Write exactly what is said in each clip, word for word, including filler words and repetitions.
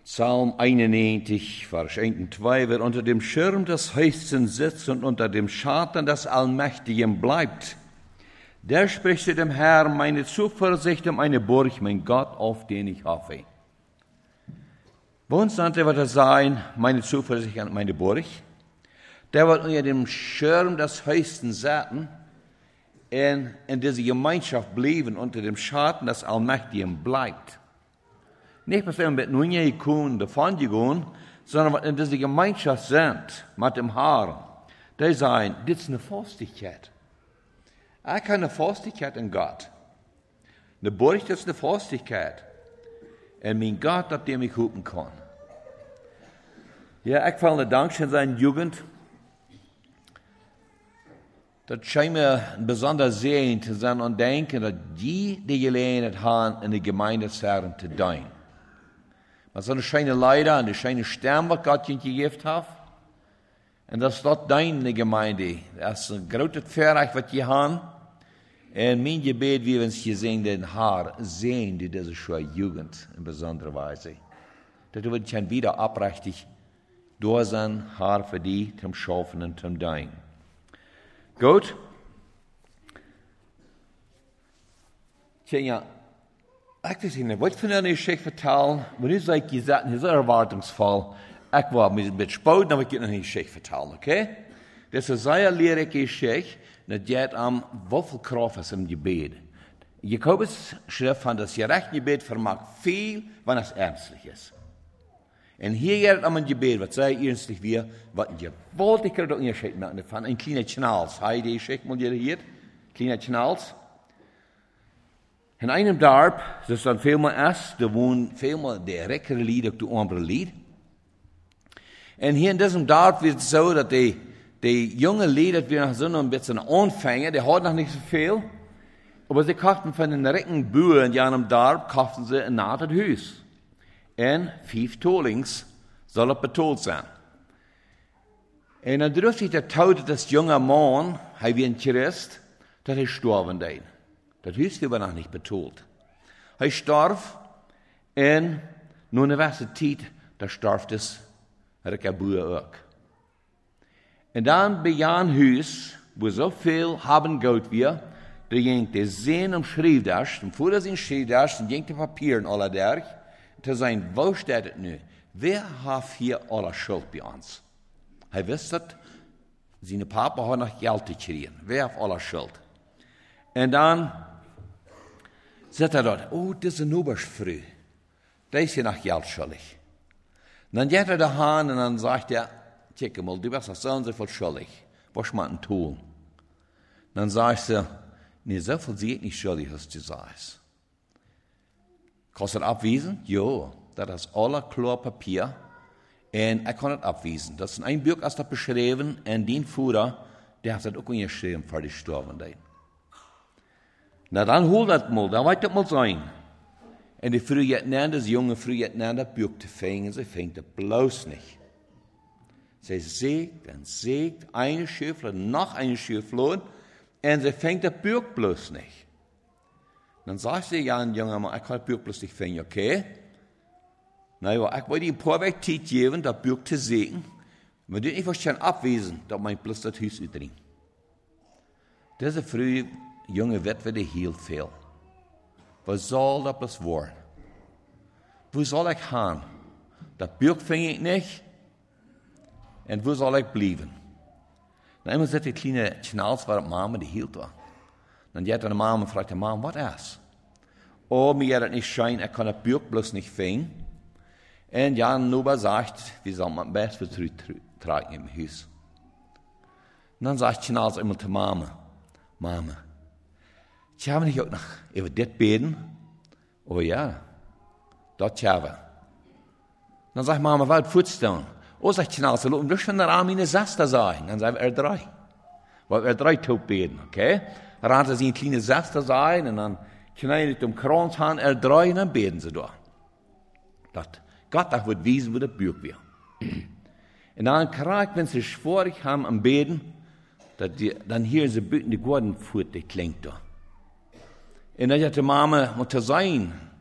Psalm einundneunzig, Vers eins und zwei, wer unter dem Schirm des Höchsten sitzt und unter dem Schatten des Allmächtigen bleibt, der spricht zu dem Herrn, meine Zuversicht und meine Burg, mein Gott, auf den ich hoffe. Bei uns nannte wird es sein, meine Zuversicht und meine Burg. Der wird unter dem Schirm des Höchsten sitzen und in dieser Gemeinschaft bleiben, unter dem Schatten des Allmächtigen bleibt. Nicht, was wir mit nun gekommen davon gehen, sondern was in dieser Gemeinschaft sind, mit dem Herrn, die sagen, das ist eine Festigkeit. Ich habe eine Festigkeit in Gott. Eine Burg, das ist eine Festigkeit. Und mein Gott, auf dem ich hupen kann. Ja, ich falle Dank in seiner Jugend. Das scheint mir ein besonderer Segen zu sein und denken, dass die, die gelernt haben, in der Gemeinde Herren zu dienen. Was so eine schöne Leiter, eine schöne Stern, was Gott ihnen gegeben hat. Und das ist dort deine Gemeinde. Das ist ein großes Verreich, was wir haben. Und mein Gebet, wie wir uns gesehen, den Herr sehen, die diese schöne Jugend in besonderer Weise. Das wird schon wieder abrechtig durch sein Herr für die, zum Schaffen und zum Dienen. Gut. Tja, ich weiß nicht, was von einer Geschichte vertellen, wenn ich sage, gesagt, das ist erwartungsvoll. Ich war ein bisschen spät, aber ich kann noch eine Geschichte vertellen, okay? Das ist eine sehr lehrreiche Geschichte, das geht um, wie viel Kraft ist im Gebet. Jakobus schrift von, das gerechte Gebet vermag viel, wenn es ernstlich ist. Und hier geht es um ein Gebet, was sehr ernstlich wird, was ein gewaltiger Unterschied macht. Von ein kleiner Schnals. Habe ich die Geschichte mal hier? Kleiner Schnals. In einem Dorf, das dann vielmal ist, da wohnen vielmal der reckere Lied und der andere Lied. Und hier in diesem Dorf wird es so, dass die, die junge Lieder, die noch so noch ein bisschen anfangen, die haben noch nicht so viel, aber sie kauften von den recken Bauern in einem Dorf, kauften sie ein nahes Haus. Und fünf Tolings soll es betont sein. Und dann dürfte sich der Tod des jungen Mann, er wie ein Christ, dass er gestorben ist. Das Haus war noch nicht betont. Er starb, und nur eine gewisse Zeit, da starb das Rekabur auch. Und dann bei einem Haus, wo so viel haben Geld wir, da ging der Sehen am Schriftdasch, und vor dem Schriftdasch, dann ging der Papier in aller Derg, zu sein, wo steht es nun? Wer hat hier alle Schuld bei uns? Er wusste, seine Papa hat noch Geld zu kriegen. Wer hat alle Schuld? Und dann sagt er dort, oh, das ist eine Oberfrüh. Der ist hier noch Geld schuldig. Und dann geht er daheim und dann sagt er, check mal, du bist noch so und so viel schuldig. Was man denn tun? Dann sagt er, nee, so viel sie nicht schuldig, was du sagst. Kannst du das abwiesen? Ja, das ist aller klar Papier. Und er kann das abwiesen. Das ist ein Buch, das das beschrieben, und den Führer, der hat das auch geschrieben, für die Sterbenden. Na dann hol das mal, dann wird das mal sein. Und die Früh geht näher, das junge Früh geht näher, das Buch zu fangen, sie fängt das bloß nicht. Sie sägt und sägt eine Schüffel, noch eine Schüffel, und sie fängt das Buch bloß nicht. Dann sagt sie, ja, ein junger Mann, ich kann das Buch bloß nicht finden, okay? Na ja, ich wollte ihm ein paar Weg Zeit geben, das Buch zu sehen. Aber das nicht verstehen abwiesen, dass mein bloß das Haus übrigens. Diese frühe junge Witwe, die hielt viel. Was soll das bloß werden? Wo soll ich hin? Das Buch finde ich nicht. Und wo soll ich bleiben? Na, immer sagt die kleine Schnauze, war die Mama, die hielt da. Dann geht die Mama und fragt die Mama, was ist? Oh, mir geht es nicht schein, ich kann das Buch bloß nicht finden. Und Jan Nuber sagt, wie soll man am besten zurücktragen im Haus? Und dann sagt Schnauz immer zu Mama, Mama, ich habe nicht auch noch über das beten? Oh ja, das habe ich. Dann sagt Mama, was fühlst du? Oh, sagt Schnauz, du musst schon der Arme in der Saster sein. Dann sagt er drei. Weil er drei tot beten, okay? Dann hat er sie in kleine Saster sein und dann knallt um Kranz an, er drei und dann beten sie da. Das Gott auch wird wissen, wo das Buch wird. Und dann kriegt, wenn sie schwierig haben am Beten, die, dann hier sie beten die Gordon fort, die klingt da. Und dann hat die Mama, muss sein,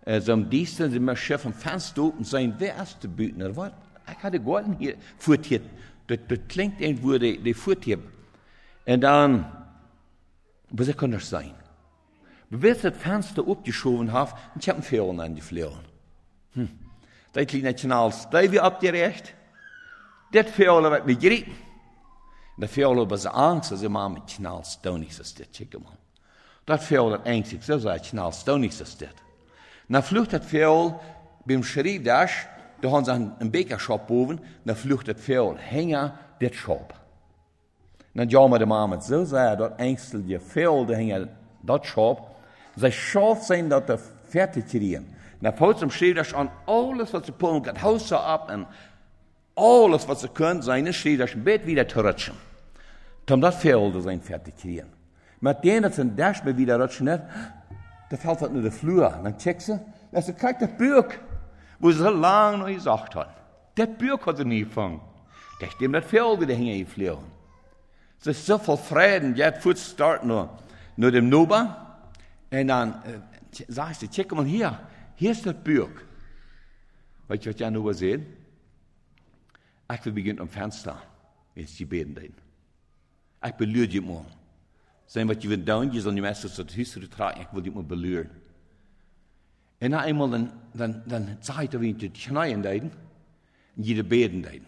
äh, so am Dienstag sind wir Chef am Fenster oben sein, wer ist der Bündner? Was? Ich hatte Garten hier, Furt hier. Das, das klingt irgendwo, die, die Furt hier. Und dann, was kann das sein? Wenn das Fenster abgeschoben habe, und ich habe einen Vögel angeflogen. Hm. Das kleine Knalls, da wie abgerecht. Das Vögel hat mich gerieben. Der Vögel hat so Angst, dass ich mal mit Knalls da nicht so steht, check mal. Das Vögel hat Angst, so sagt Knalls da nicht so steht. Dann flucht das Vögel beim Schriebdasch, da haben sie einen Bäckershop oben, dann flucht das Vögel hängen, das Shop. Dann ja wir die Mama so sagen, dort Ängstel die Vögel, da hängen das Shop. Sie scharf sein, dat er fertig kriegen. Dan valt zum Schreeders an alles, was sie pullen kann, Haus ab und alles, was sie können, seine Schreeders ein Bett wieder zu rutschen. Dann das Feld sein fertig kriegen. Mit denen, dass sie ein Dash wieder rutschen hat, da fällt das nur der Flur. Dann checkt sie, dass sie kriegt das Bürg, wo sie so lange noch gesagt hat. Das Bürg hat sie nie gefangen. Da stimmt das Feld wieder hingeflogen. Es ist so viel Frieden, jetzt fuhrt es dort nur, nur dem Noba. Und dann äh, sag ich dir, check mal hier, hier ist das Bürg. Weißt du, was ich an Noba sehe? Ich will beginnen am Fenster, jetzt die Beten dahin. Ich belühre dich mal. Sein, was ich will tun, je soll die Meister zur Hüste tragen, ich will dich mal belühren. Und dann einmal, dann, dann, dann sag ich dir, wie ich die Knie dahin, und jede Beten dahin.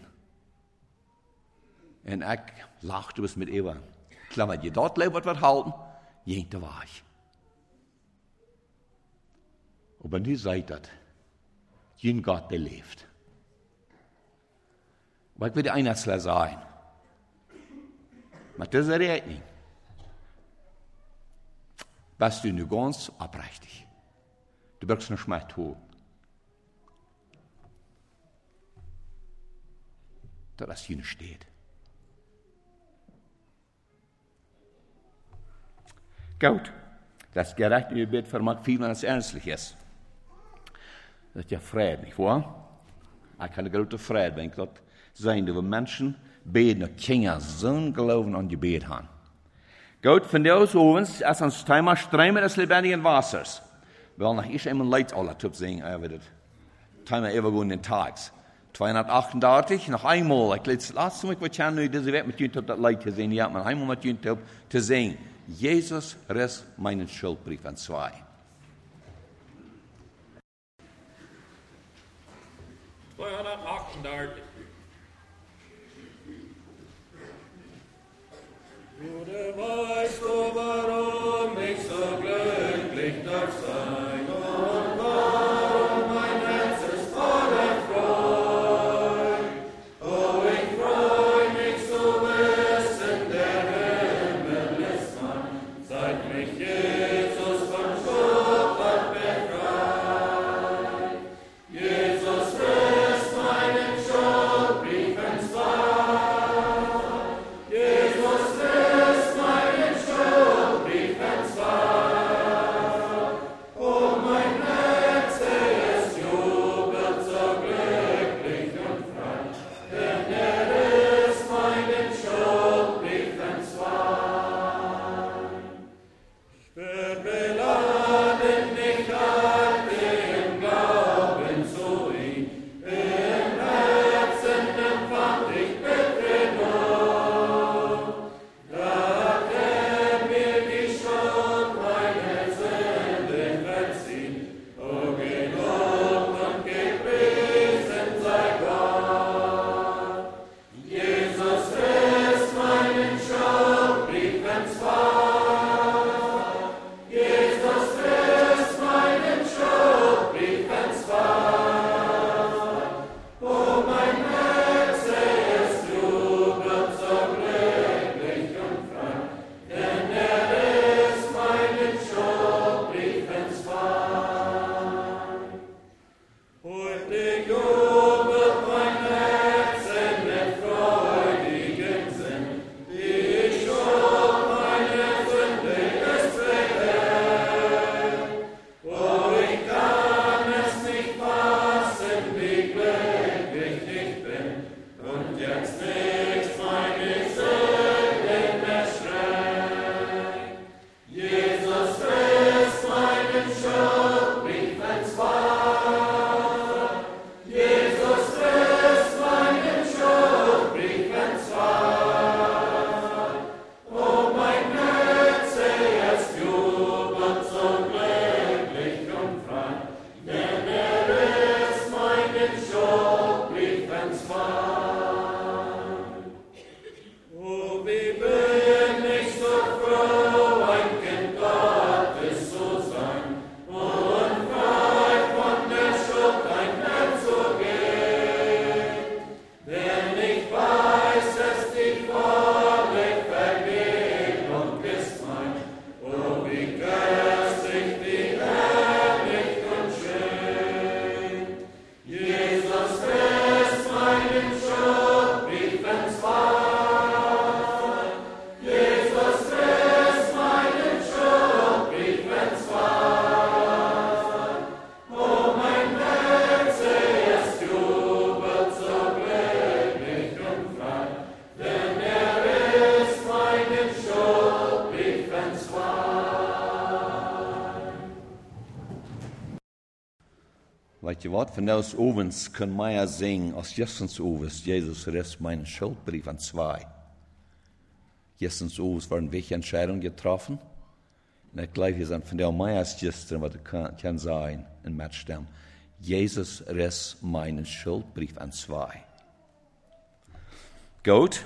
Und ich lachte was mit Eva. Klar, wenn ihr dort lebt, was halten, ging da war ich. Aber nie seid das, jeden Gott, der lebt. Aber ich will dir eines sagen. Mit dieser Rechnung bist du nur ganz abrechtig. Du brauchst nicht mehr tun. Da das hier steht. Gut, das gerecht in Gebet vermag viel, wenn es ernstlich ist. Das ist ja Frieden, nicht wahr? Ich kann eine große Frieden, wenn ich dort sein, wo Menschen beten, und Kinder so ein Glauben an die Gebet haben. Gut, von dir aus uns, als uns Thema Ströme des lebendigen Wassers. Weil nach ich einmal Leid alle zu sehen, über das Thema übergehenden Tags. zweihundertachtundachtzig, noch einmal, ich lasse mich, was ich nur diese Welt mit YouTube das Leid zu sehen, ja, man einmal mit YouTube zu sehen. Jesus riss meinen Schuldbrief an zwei. zweihundertachtundachtzig. Du weißt du, warum ich so glücklich darf sein und warum mein Herz ist voller Freude. Oh, ich freu mich zu wissen, der Himmel ist mein, seit mich Jesus von Schuld hat befreit. Jesus riss meinen Schuldbrief entzwei. Jesus riss meinen Schuldbrief entzwei. Oh, mein Herz, es jubelt so glücklich und frei, denn er riss meinen Schuldbrief entzwei. Ich werd beladen, nicht hatte im Glauben zu ihm, im Herzen empfand ich bittere Not. Da hat er mir die Schuld meiner Sünden verziehen. O gelobt und gepriesen sei Gott. Jesus riss meinen Schuldbrief entzwei. Jesus riss meinen Schuldbrief entzwei. Oh, mein Herz, es jubelt so glücklich und frei, denn er riss meinen Schuldbrief entzwei. Heute jubelt mein Herz mit freudigem Sinn, die Schuld meiner Sünde ist vergeben. Oh, ich kann es nicht fassen, wie glücklich ich bin, und jetzt nicht meine Sünden mehr schreien. Jesus riss meinen Schuldbrief entzwei. Weet je wat? Vandaag ovens kan mij ja zingen, als gestens ovens, Jesus rest mijn Schuldbrief an zwei. Gestens ovens waren welche Entscheidungen getroffen. Und ich glaube, wir sind von der mij als gestern, was kann, kann sein, in Matchstem. Jesus rest meinen Schuldbrief an zwei. Gut.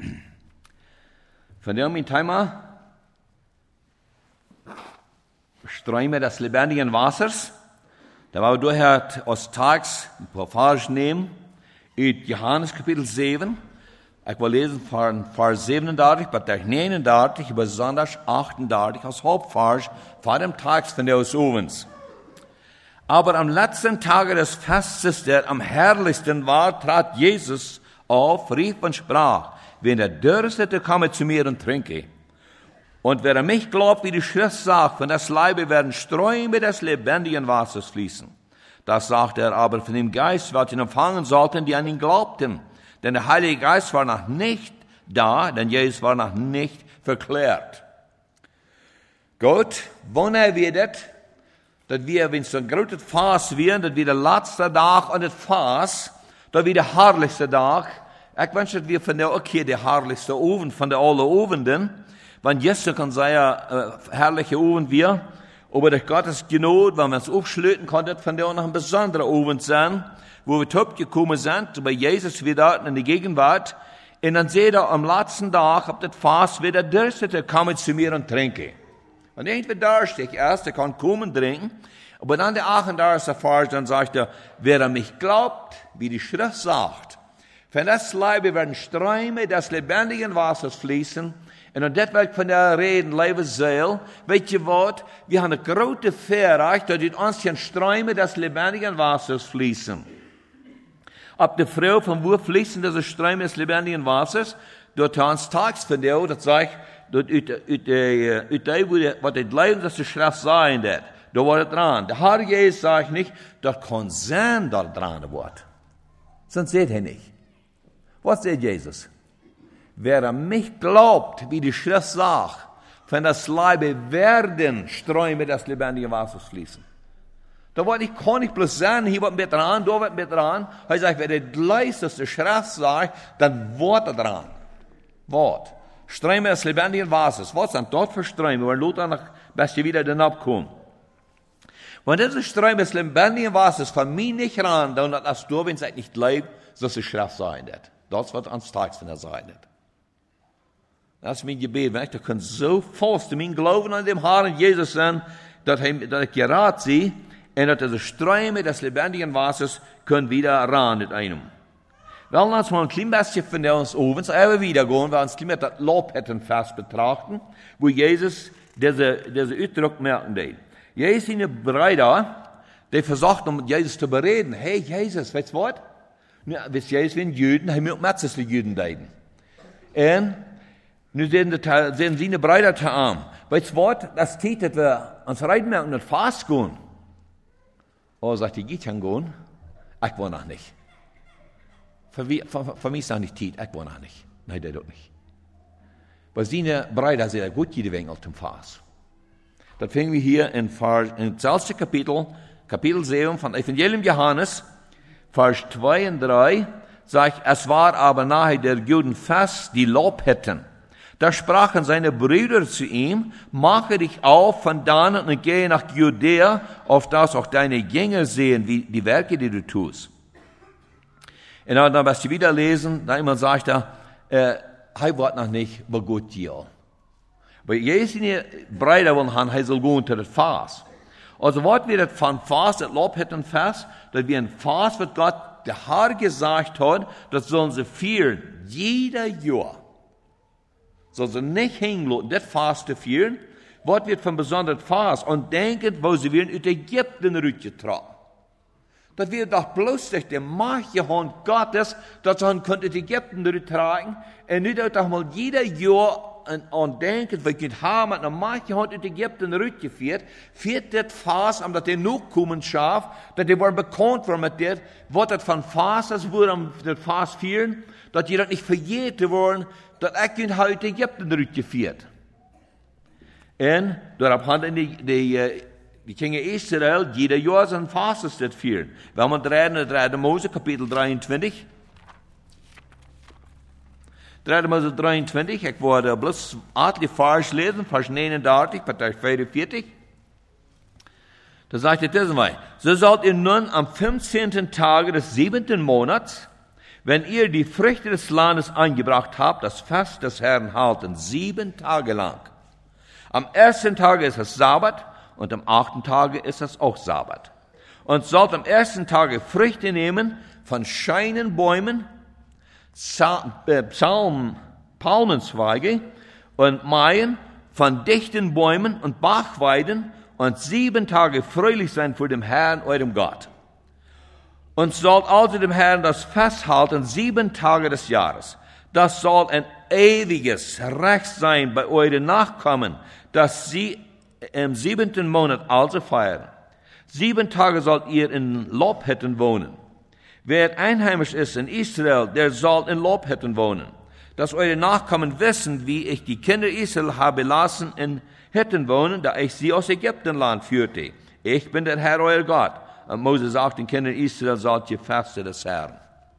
Von dem mein Thema Ströme des lebendigen Wassers. Da war wir durch aus Tags ein paar Verse nehmen, in Johannes Kapitel sieben. Ich will lesen von Vers siebenunddreißig bis neununddreißig, besonders achtunddreißig als Hauptvers vor dem Tag von des Ovens. Aber am letzten Tage des Festes, der am herrlichsten war, trat Jesus auf, rief und sprach, wenn der Dürstete, komme zu mir und trinke. Und wer an mich glaubt, wie die Schrift sagt, von das Leibe werden Ströme des lebendigen Wassers fließen. Das sagte er aber von dem Geist, welchen empfangen sollten, die an ihn glaubten. Denn der Heilige Geist war noch nicht da, denn Jesus war noch nicht verklärt. Gut, wanneer wir das, dass wir, wenn es ein großes Fass wird, dass wir der letzte Tag an das Fass, dass wir der herrlichste Tag, ich wünsche, dass wir von der, okay, der herrlichste Oven, von der alle Ovenden, wenn gestern kann sein, äh, herrliche Oven wir, aber durch Gottes Gnade, wenn wir es aufschlüten konnten, von der auch noch ein besonderer Oven sein, wo wir top gekommen sind, bei Jesus wieder in die Gegenwart, und dann seht ihr am letzten Tag, ob das Fass wieder Dürstete, komme zu mir und trinke. Und entweder durstig erst, der kann kommen trinken, aber dann der achtunddreißigste Vers, dann sagt er, wer an mich glaubt, wie die Schrift sagt, von das Leibe werden Ströme des lebendigen Wassers fließen, und das wird von der Reden, liebe Seele, weet je wat, wir haben eine große Fähigkeit, dass in uns die Ströme des lebendigen Wassers fließen. Ob die Frau, von wo fließen diese Ströme des lebendigen Wassers? Dort uns tags von der, das sagt, dort ut, ut, ut, ut, was das Leben, das die Schrift sein wird. Da war das dran. Der Herr Jesus sagt nicht, das kann sein, dass dran wird. Sonst seht ihr nicht. Was sagt Jesus? Wer an mich glaubt, wie die Schrift sagt, von das Leibe werden Ströme des lebendigen Wassers fließen. Da wollte ich, kann nicht bloß sagen, hier wird mit dran, da wird mit dran. Er sagt, wer das leist, dass die Schrift sagt, dann wird er dran. Wort. Ströme des lebendigen Wassers. Was sind dort für Ströme? Wenn Luther noch, bis sie wieder dann abkommen. Wenn diese Ströme des lebendigen Wassers von mir nicht ran, dann das du, wenn es nicht lebt, dass die Schrift sein wird. Das wird ans Tags von der Seite. Das ist mein Gebet. Wenn ich da kann so fest in mein Glauben an dem Herrn Jesus sein, dass ich gerät sie, und dass diese Ströme des lebendigen Wassers können wieder ran mit einem. Wir wollen uns mal ein klein bisschen von der uns oben, so immer wieder gehen, wir uns ein bisschen das Lobhüttenfest betrachten, wo Jesus diese, diese Ausdruck merken will. Jesus ist eine Brüder, die versucht, um mit Jesus zu bereden. Hey, Jesus, weißt du was? Ja, wisst Jesus, wenn Juden, haben wir auch metzliche Juden leiden. Und nun sehen sie eine Brüder zu arm. Weißt du was? Das steht, dass wir uns reiten merken und fast gehen. Oh, sagt die, geht schon gehen? Ich will noch nicht. Für, für, für mich ist das nicht Zeit, ich will noch nicht. Nein, der tut nicht. Weil sie eine Brüder sehr gut jede Wege auf dem Fass. Das finden wir hier in, in das erste Kapitel, Kapitel sieben von Evangelium Johannes, Vers zwei und drei, sagt, es war aber nahe der Juden Fest, die Lob hätten. Da sprachen seine Brüder zu ihm, mache dich auf von dannen und gehe nach Judäa, auf das auch deine Jünger sehen, wie die Werke, die du tust. Und dann, was sie wieder lesen, da immer sagt er, äh, er wird noch nicht, aber gut dir. Weil Jesus in die Brüder wollen haben, er soll gehen zu das Fass. Also, was wir das von Fass, das Lob hätten Fass, dass wir ein Fass, was Gott, der Herr gesagt hat, das sollen sie führen, jeder Jahr. Sollen sie nicht hingelassen, das Fass zu führen, was wird von besonders Fass und denken, wo sie werden aus Ägypten rübergetragen. Das wird doch bloß durch die Macht Hand Gottes, dass sie könnte Ägypten rübertragen, und nicht auch mal jeder Jahr an denken, wir können haben, eine Macht Hand aus Ägypten rübergeführt, führt das Fass, um das der Nachkommen schafft, dass die waren bekannt worden mit dem, was das von Fass ist, wo das Fass führen, dass die das nicht verjährt worden, dass ich heute Ägypten rübergeführt. Und darauf haben die, die die Kinder Israel, jeder Jahr so ein Fastes führen. Wenn man reden, in dritter Mose, Kapitel dreiundzwanzig. dritter Mose dreiundzwanzig, ich wollte bloß etliche Vers lesen, Vers neununddreißig, Vers vierundvierzig. Da sagt er das mal, so sollt ihr nun am fünfzehnten Tage des siebenten Monats, wenn ihr die Früchte des Landes eingebracht habt, das Fest des Herrn halten, sieben Tage lang. Am ersten Tage ist es Sabbat und am achten Tage ist es auch Sabbat. Und sollt am ersten Tage Früchte nehmen von Scheinenbäumen, Psalm, Palmenzweige und Maien, von dichten Bäumen und Bachweiden und sieben Tage fröhlich sein vor dem Herrn, eurem Gott. Und sollt also dem Herrn das Fest halten, sieben Tage des Jahres. Das soll ein ewiges Recht sein bei euren Nachkommen, dass sie im siebenten Monat also feiern. Sieben Tage sollt ihr in Lobhütten wohnen. Wer einheimisch ist in Israel, der soll in Lobhütten wohnen. Dass eure Nachkommen wissen, wie ich die Kinder Israel habe lassen in Hütten wohnen, da ich sie aus Ägyptenland führte. Ich bin der Herr, euer Gott. Und Mose sagt den Kindern Israel, sollt ihr Feste des Herrn.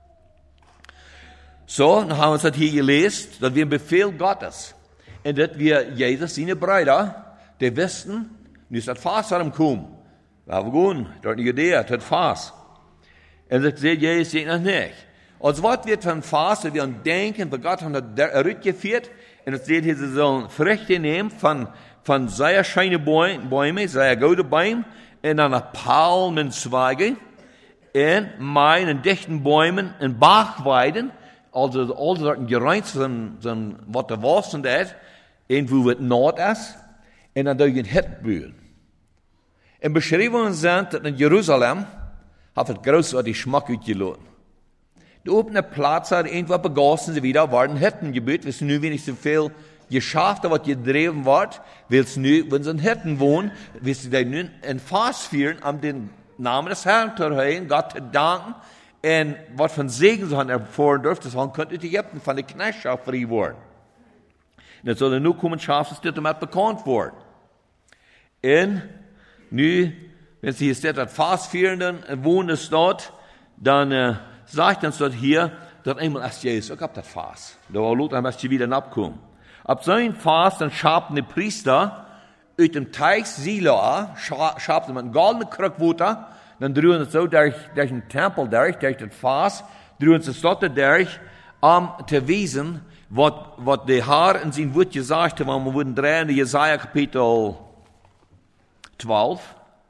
So, dann haben wir uns das hier gelesen, dass wir ein Befehl Gottes. Und dass wir Jesus, seine Brüder, die wissen, nicht das Fass hat ihm kommen. Wir gehen, dort in Judäa, das Fass. Und das sieht Jesus sich noch nicht. Als was wird von Fass, wir denken, bei Gott haben das rückgeführt, und das seht hier, sie sollen Früchte nehmen von, von sehr schönen Bäumen, sehr gute Bäume, und dann Palmenzweige, und meinen dichten Bäumen, und Bachweiden, also all sorten gereint, so, so, was der Wasser ist, irgendwo wird Nord ist, und dann durch den Hittbühl. In Beschreibungen sind, dass in Jerusalem hat es großartig Geschmack ausgelassen. Die offene Platz hat irgendwo begossen, sie wieder waren Hittengebiet, wir sind nur wenig so viel geschafft, was gedreven wird, weil es nur, wenn sie in Hitten wohnen, wir sie da nun in Fass führen, um den Namen des Herrn zu erhöhen, Gott zu danken, und was von Segen sie haben erfahren dürfen, das haben könnte die Ägypten von der Knechtschaft frei worden. Und das soll nur kommen, schaffen, dass das damit bekannt worden. Und nu, wenn sie jetzt das Fass führen, wohnen es dort, dann äh, sagt uns dort hier, dass einmal erst Jesus, ich hab das Fass. Da war Lot, dann müsst ihr wieder abkommen. Ab so einem Fass, dann schabten die Priester aus dem Teich Siloa, schabten man goldene Krückwutter, dann drüben es so durch, durch den Tempel durch, durch das Fass, drüben es dort durch, um zu wiesen, was, was der Herr in seinem Wort gesagt hat, wenn wir würden drehen, in Jesaja Kapitel zwölf.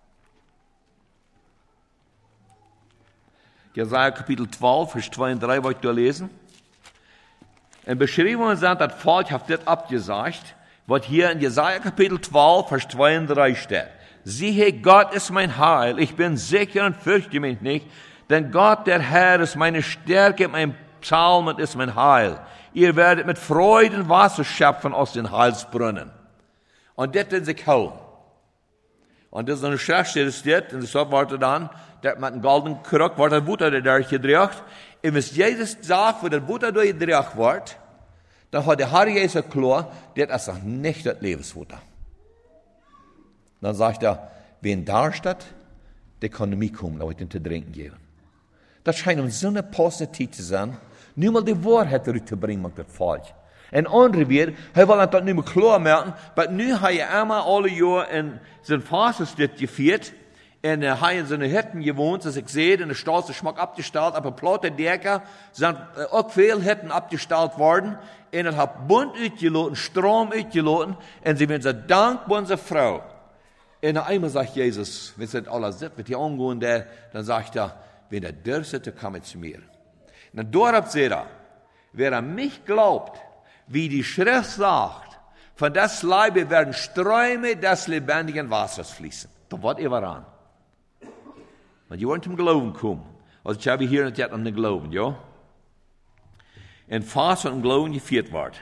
Jesaja Kapitel zwölf, Vers zwei und drei, wollt ihr lesen. In Beschreibungen sind, das Volk hat das abgesagt, was hier in Jesaja Kapitel zwölf, Vers zwei und drei steht. Siehe, Gott ist mein Heil, ich bin sicher und fürchte mich nicht, denn Gott, der Herr, ist meine Stärke, mein Psalm und ist mein Heil. Ihr werdet mit Freuden Wasser schöpfen aus den Heilsbrunnen. Und das in sich holen. Und das ist eine Schrift, das steht, und das wird dann, dass mit einem goldenen Krug wird das Butter durchgedreht. Und wenn Jesus sagt, wo das Butter durchgedreht wird, dann hat der Herr Jesus klar, das ist nicht das Lebensfutter. Dann sagt er, wen da steht, der kann mir kommen, da wird ihm zu trinken geben. Das scheint um so eine positiv zu sein, nur mal die Wahrheit zurückzubringen mit dem Volk. En andere weer, hij wil dat niet meer klaar maken, maar nu heb je einmal alle Jahre in zijn Fasenstit geviert, en uh, hij in zijn Hütten gewohnt, als ik zie, in de Stadt ist schmack abgestellt, aber platte Decker sind uh, auch veel Hütten abgestellt worden, en het hat bunt uitgeloten, Strom uitgeloten, en sie werden so dankbar unsere Frau. En einmal sagt Jesus, wenn sie alle sind, mit die angehen, der, dann sagt er, wenn er dürstet, dann komme zu mir. Und dort sagt er, wer an mich glaubt, wie die Schrift sagt, von das Leibe werden Ströme des lebendigen Wassers fließen. Da wird ihr waran. Und ihr wollt zum Glauben kommen. Also ich habe hier nicht an den Glauben, ja? Und fast von dem Glauben geführt wird.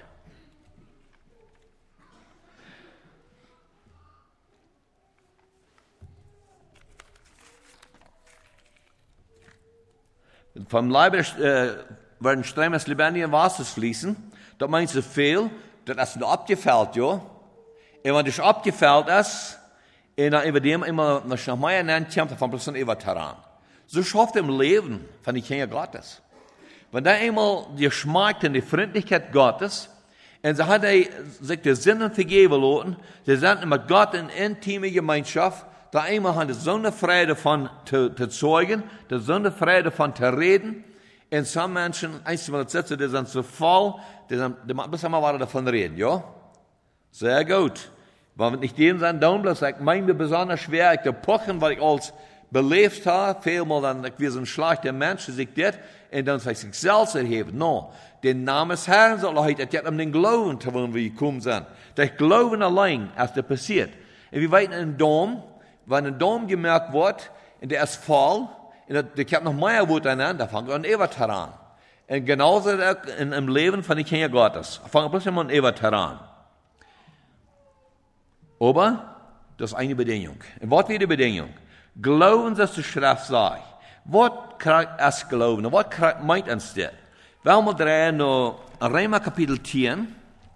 Vom Leibe äh, werden Ströme des lebendigen Wassers fließen. Das meint so viel, dass es nur abgefällt, ja. Und wenn es abgefällt ist, En dan über dem immer, als je nach mij nennt, kommt er von bloß über Terran. So schafft er im Leben von die Kinder Gottes. Wenn er einmal die schmeckt in die Freundlichkeit Gottes, und so hat er sich die Sünden vergeben lassen, sie sind mit Gott in intime Gemeinschaft, da einmal hat er so eine Freude von zu, zu zeugen, so eine Freude von zu reden, und so Menschen, einmal sitzen, die sind so voll, die sind, die müssen mal was davon reden, ja? Sehr gut. Wenn nicht denen sind, dann bleibt, ich meine mir besonders schwer, ich pochen, weil ich alles belebt habe, vielmal dann, ich wie so ein schlechter Mensch, sich das, und dann sich selbst erheben. No, den Namen des Herrn soll heute, es geht um den Glauben, zu wollen wir gekommen sind. Das Glauben allein, als das passiert. Und wir weiten einen Dom, wenn ein Dom gemerkt wird, und der ist voll, und ich habe noch mehr Wut an, da fängt an Ewert an. Und genauso in, im Leben von den Kindern Gottes. Fängt bloß immer an Ewert an. Aber, das ist eine Bedingung. Und was wird die Bedingung? Glauben, dass die Schrift sagt. Was kriegt es Glauben? Was meint uns das? Wir mal drehen noch Römer Kapitel zehn,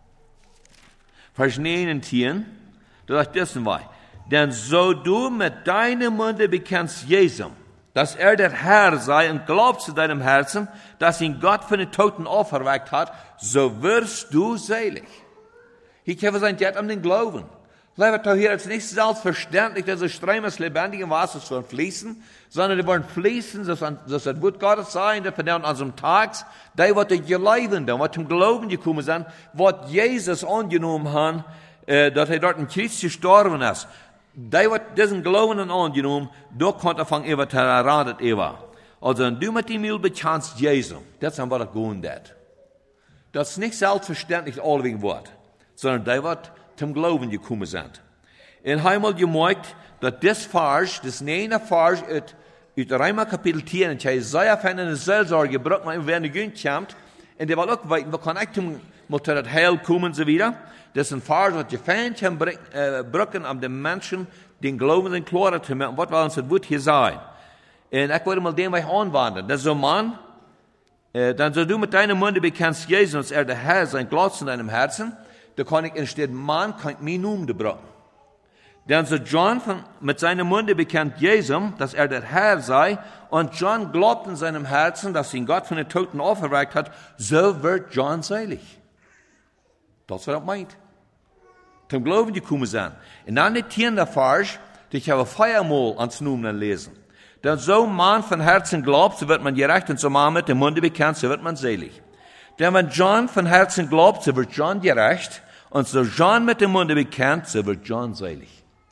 Vers neun und zehn. Da sagt das dabei. Denn so du mit deinem Munde bekennst Jesus, dass er der Herr sei und glaubst zu deinem Herzen, dass ihn Gott von den Toten auferweckt hat, so wirst du selig. Hier können wir sein, die hat an den Glauben. Leute, hier ist nicht selbstverständlich, dass es Ströme lebendigen Wassers sollen fließen, sondern die wollen fließen, dass das Wort Gottes sein, dass von an unserem Tag, die wird geleben, die wird zum Glauben gekommen sind, was Jesus angenommen hat, äh, dass er dort in Christus gestorben ist. Die wird diesen Glauben angenommen, da kommt er von Eva Terradet Eva. Also, wenn du mit dem Mühl bekennst Jesus, das ist was er gewohnt hat. Das ist nicht selbstverständlich allweg Wort, sondern die wird zum Glauben gekommen sind. Und einmal gemerkt, dass das Vers, das neue Vers, uit, uit Römer Kapitel zehn, und Jesaja von einer Seelsorge gebracht, man wenn er gehen kommt, und der will auch weiten, wir können echt mal zu das Heil kommen und so wieder. Das ist ein Vers, was gefällt kann, brücken an den Menschen, den Glauben in Klare zu machen, was will uns das Wort hier sein. Und ich wollte mal den Weg anwenden. Das ist so ein Mann, äh, dann so du mit deinem Munde bekennst Jesus, als er der Herr sein Glas in deinem Herzen, da kann ich instead Mann, kann ich mir Namen gebrauchen. Denn so John von, mit seinem Munde bekennt Jesus, dass er der Herr sei, und John glaubt in seinem Herzen, dass ihn Gott von den Toten auferweckt hat, so wird John selig. Das ist, was er meint. Zum Glauben gekommen sein. Und dann die tiende Vers, die ich habe feiermal ans Namen lesen. Denn so man von Herzen glaubt, so wird man gerecht, und so man mit dem Munde bekennt, so wird man selig. Denn wenn John von Herzen glaubt, so wird John gerecht, und so John mit dem Munde bekennt, so wird John selig.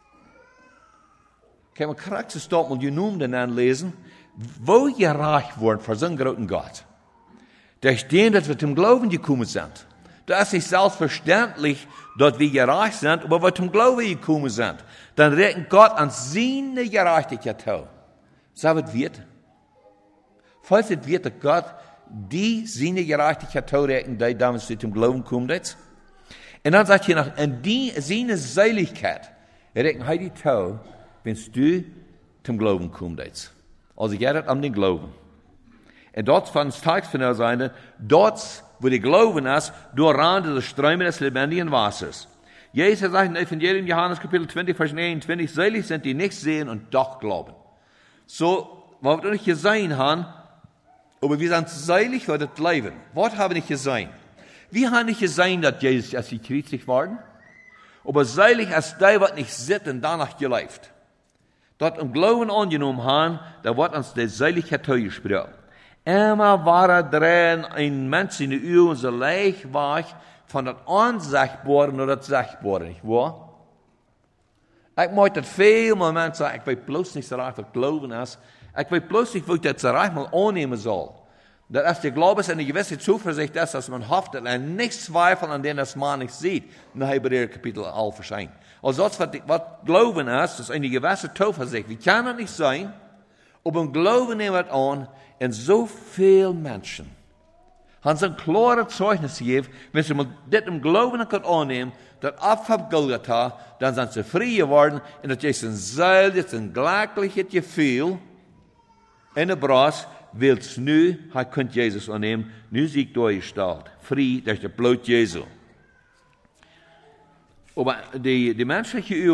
Kann man korrekt stoppen und die Namen anlesen, wo gerecht worden für so einen großen Gott. Durch den, dass wir zum Glauben gekommen sind. Da ist nicht selbstverständlich, dass wir gerecht sind, aber wir zum Glauben gekommen sind. Dann rechnet Gott an seine Gerechtigkeit zu. So wird wird. Falls es wird, dass Gott die seine Gerechtigkeit zu rechnen, die damals zum Glauben kommen. Und dann sagt hier noch, an die seine Seligkeit rechnen er die zu, wenn du zum Glauben kommst. Also geht es um den Glauben. Und dort von des Tags von der Seite, dort, wo die Glauben ist, durchrannt die Ströme des lebendigen Wassers. Jesus sagt in Evangelium Johannes Kapitel zwanzig, Vers neunundzwanzig, selig sind die nicht sehen und doch glauben. So, was wir nicht gesehen haben, aber wir sind selig für das Leben. Was haben wir nicht gesehen? Wir haben nicht gesehen, dass Jesus, als sie christlich waren, aber selig als die, was nicht sitzen und danach gelebt. Dort im Glauben angenommen haben, da wird uns die Seligkeit zugesprochen. Immer war er drin, ein Mensch in die Uhr, so leicht war ich, von das Unsichtbare nur das Sichtbare, nicht wahr? Ich möchte das viel mal Menschen sagen, ich weiß bloß nicht so recht, was Glauben ist. Ich weiß bloß nicht, wo ich das so recht mal annehmen soll. Dass der Glaube eine gewisse Zuversicht ist, dass man hofft, dass er nicht zweifelt, an dem das man nicht sieht. In Hebräer Kapitel elf erscheint. Also das, was, was Glauben ist, das ist eine gewisse Zuversicht. Wie kann das nicht sein? Aber im Glauben nehmen wir an, und so viele Menschen haben so ein klares Zeugnis gegeben, wenn sie das im Glauben können annehmen, das Opfer Golgatha, dann sind sie frei geworden, und das ist ein seliges, ein glückliches Gefühl, in der Bras, willst nu, hij kunt Jesus annehmen, nu zie ik durchgestellt, frei durch das Blut Jesu. Aber die, die menschliche Uhren,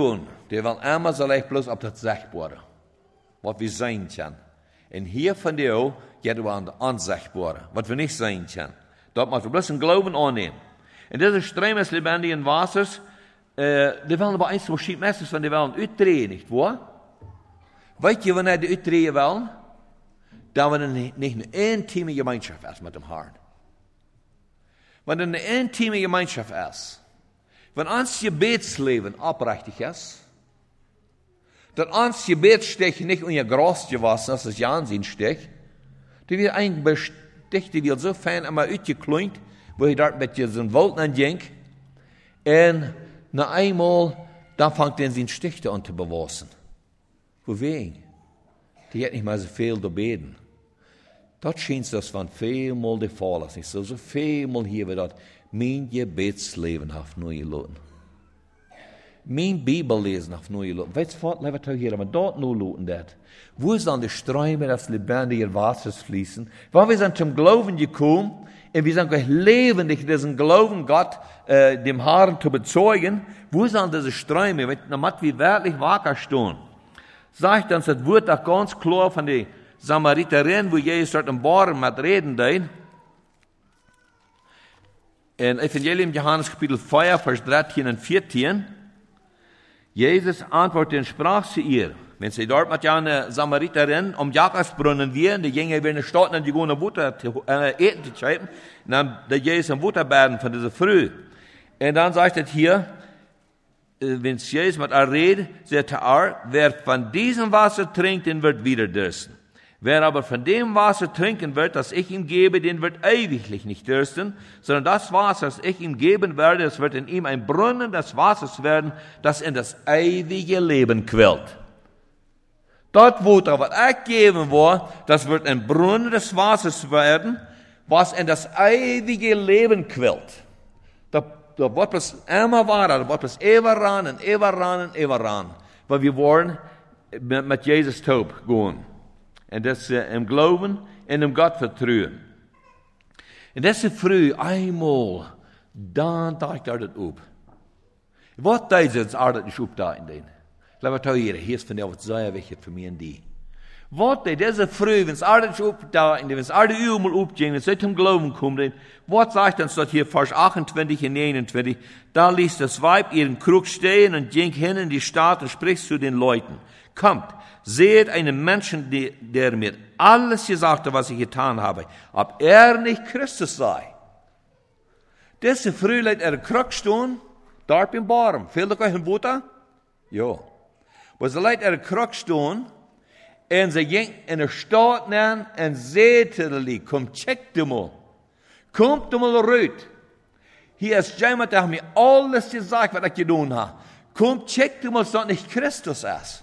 die wollen einmal so leicht bloß auf das Sichtbare, was wir sein können. Und hier von dir geht es an das Unsichtbare, was wir nicht sein können. Dort müssen wir bloß einen Glauben annehmen. Und diese Ströme des lebendigen Wassers, äh, die wollen aber eins verschiedene meistens, wenn die wollen uitdrehen, nicht wahr? Weißt du, wenn die uitdrehen wollen? Da wir nicht eine intime Gemeinschaft ist mit dem Herrn. Wenn eine intime Gemeinschaft ist, wenn uns Gebetsleben aufrichtig ist, dass uns Gebetsstech nicht unser Gras gewachsen ist, das Jansinn stech, die wird ein Bestech, die wird so fein einmal uitgekleint, wo ich dort mit so einem Wolken anjink, und nach einmal, dann fängt er sein Stich an zu bewassen. Wovegen? Die hat nicht mal so viel zu beten. Dort scheint das von vielmal der Fall ist. Nicht so, so vielmal hier wird dort, mein Gebetsleben hat neu gelassen. Mein Bibellesen hat neu gelassen. Weißt du was, lieber hier, aber dort nur loten das. Wo sind die Ströme des lebendigen Wassers fließen? Weil wir sind zum Glauben gekommen, und wir sind gleich lebendig, diesen Glauben Gott, äh, dem Herrn zu bezeugen. Wo sind diese Ströme, damit wir wirklich wacker stehen? Sagt uns das Wort auch ganz klar von den Samariterin, wo Jesus dort im Baren mit reden dein. In Evangelium Johannes Kapitel vier, Vers dreizehn und vierzehn. Jesus antwortete und sprach zu ihr, wenn sie dort mit einer Samariterin um Jakobsbrunnen wären, die gingen in die Stadt und die gehen Butter äh, eten zu schreiben, und dann der Jesus am Butterbeeren von dieser Früh. Und dann sagt er hier, wenn Jesus mit ihr redet, sagt er, wer von diesem Wasser trinkt, den wird wieder dürsten. Wer aber von dem Wasser trinken wird, das ich ihm gebe, den wird ewiglich nicht dürsten, sondern das Wasser, das ich ihm geben werde, das wird in ihm ein Brunnen des Wassers werden, das in das ewige Leben quillt. Dort, wo da was ich geben war, das wird ein Brunnen des Wassers werden, was in das ewige Leben quillt. Da, da wird es immer weiter, da wird es immer ran und immer ran und immer ran. Weil wir wollen mit, mit Jesus taub gehen. Und das äh, im Glauben und im Gott vertrauen. Und das ist früh einmal, dann dacht er das up. Was da ist, er das nicht up da in den. Lass mal hier, hier ist von der, was sehr wichtig für mich und die. Was da, das ist früh, wenn es er das up da in den, wenn es alle einmal upgehen, wenn es zum Glauben kommt, was sagt uns dort hier, Vers achtundzwanzig und neunundzwanzig, da ließ das Weib ihren Krug stehen und ging hin in die Stadt und spricht zu den Leuten. Kommt, seht einen Menschen, der mir alles gesagt hat, was ich getan habe, ob er nicht Christus sei. Diese Früh lädt er Krug stehen, dort im Baum. Fehlt euch ein Butter? Ja. Aber sie lädt er Krug stehen, und sie ging in der Stadt nehmen, und seht ihr, komm, checkt mal. Kommt mal rüt. Hier ist jemand, der mir alles gesagt, was ich getan habe. Kommt, checkt mal, dass das nicht Christus ist.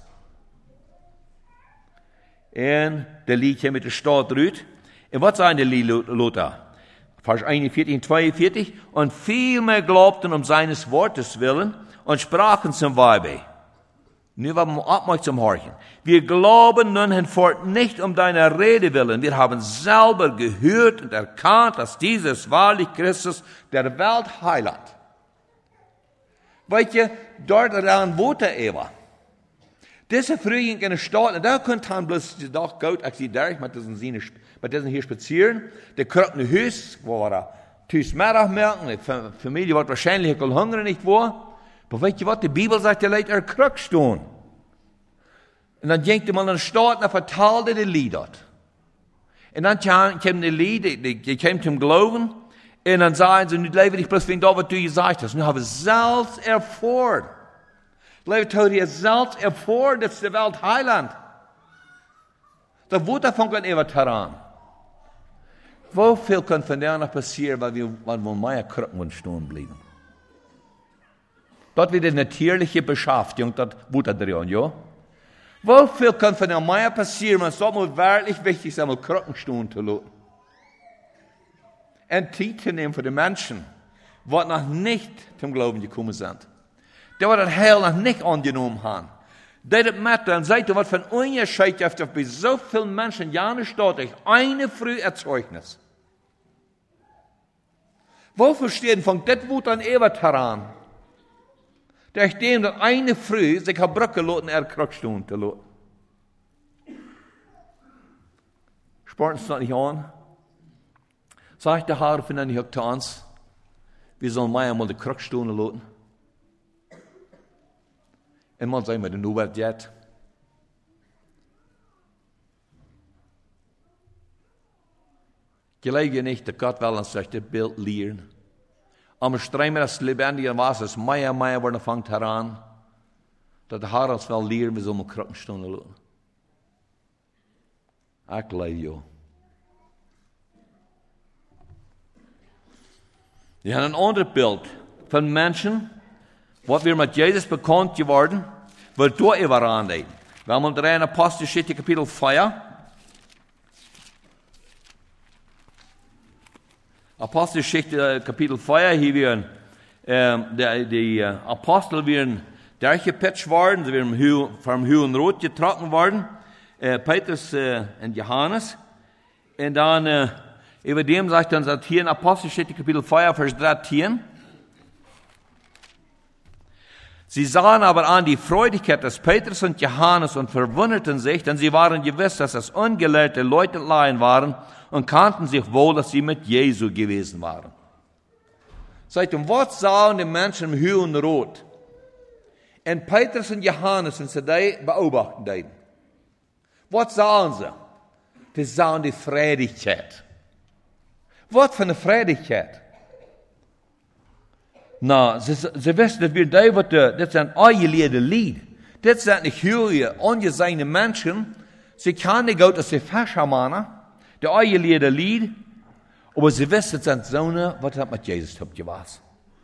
Und der liegt hier mit der Stadt rüt. Und was sagen die Lothar? Vers einundvierzig und zweiundvierzig. Und vielmehr glaubten um seines Wortes willen und sprachen zum Weibe. Nun wollen wir abmachen zum Horchen. Wir glauben nun hinfort nicht um deine Rede willen. Wir haben selber gehört und erkannt, dass dieses wahrlich Christus der Welt Heiland. Weißt du, dort daran wohnt er Eva. Diese Frühling in der Stadt, und da konnte man bloß doch gut, als sie da mit diesen Sinne, mit diesen hier spazieren, der kriegt ein Haus, wo er tüß Mittag merken, die Familie wird wahrscheinlich auch hungrig nicht war. Aber weißt du was, die Bibel sagt, der Leute er kriegt stehen. Und dann ging man in der Stadt und verteilte die Lieder. Und dann kamen die Lieder, die, die kamen zum Glauben, und dann sagen sie, nicht lebe ich bloß wegen da, was du gesagt hast. Und habe selbst erfahren. Leute, heute ist selbst erfahren, dass die Welt Heiland. Da wurde davon ein ewig heran. Wo viel kann von der noch passieren, weil wir, weil wir mehr Krücken stehen bleiben? Dort wird die natürliche Beschaffung, dort wurde drin, ja? Wo viel kann von der mehr passieren, wenn es dort mal wirklich wichtig ist, einmal Krücken stehen zu lassen? Und Zeit zu nehmen für die Menschen, die noch nicht zum Glauben gekommen sind. Die wir das Heil noch nicht angenommen haben. Die das mit und sagt, was von Unterschied gibt, dass bei so vielen Menschen ja nicht steht, eine frühe Erzeugnis. Wofür steht von das Wut an ewig heran? Durch dem, dat eine Früh sich hat Brücke loten, er Krückstuhn zu loten. Spart uns das nicht an? Sagt der Herr von den Hoktans, wir sollen mal einmal die Krückstuhn loten. Und man sagt mir, du nur wird jetzt. Gelegen nicht, dass Gott will uns durch das Bild lehren. Aber streimen das lebendige Wasser, das mehr und mehr worden fängt heran, dass der Herr uns will lehren, wir sollen mal Krückstunden lassen. Ich glaube ja. Wir haben ein anderes Bild von Menschen, was wir mit Jesus bekannt geworden, wird durch überall reden. Wir haben in Apostelgeschichte Kapitel vier. Apostelgeschichte Kapitel vier, hier werden äh, die, die Apostel werden durchgepitcht worden, sie werden vom Höhen Rot getroffen worden, äh, Petrus äh, und Johannes. Und dann, äh, über dem sagt dann, sagt hier in Apostelgeschichte Kapitel vier, Vers dreizehn, sie sahen aber an die Freudigkeit des Petrus und Johannes und verwunderten sich, denn sie waren gewiss, dass es ungelehrte Leute allein waren und kannten sich wohl, dass sie mit Jesu gewesen waren. Seid ihr, was sahen die Menschen im Höhen Rot? Und Petrus und Johannes, und sie beobachten den. Was sahen sie? Die sahen die Freudigkeit. Was für eine Freudigkeit? Na, sie, sie wissen, dass wir da, das sind eingelehrte Lied. Das sind nicht höhere, ungesehene Menschen. Sie kennen nicht gut, dass sie Verschamanen, die eingelehrte Lied. Aber sie wissen, das sind Söhne, was hat mit Jesus gewesen.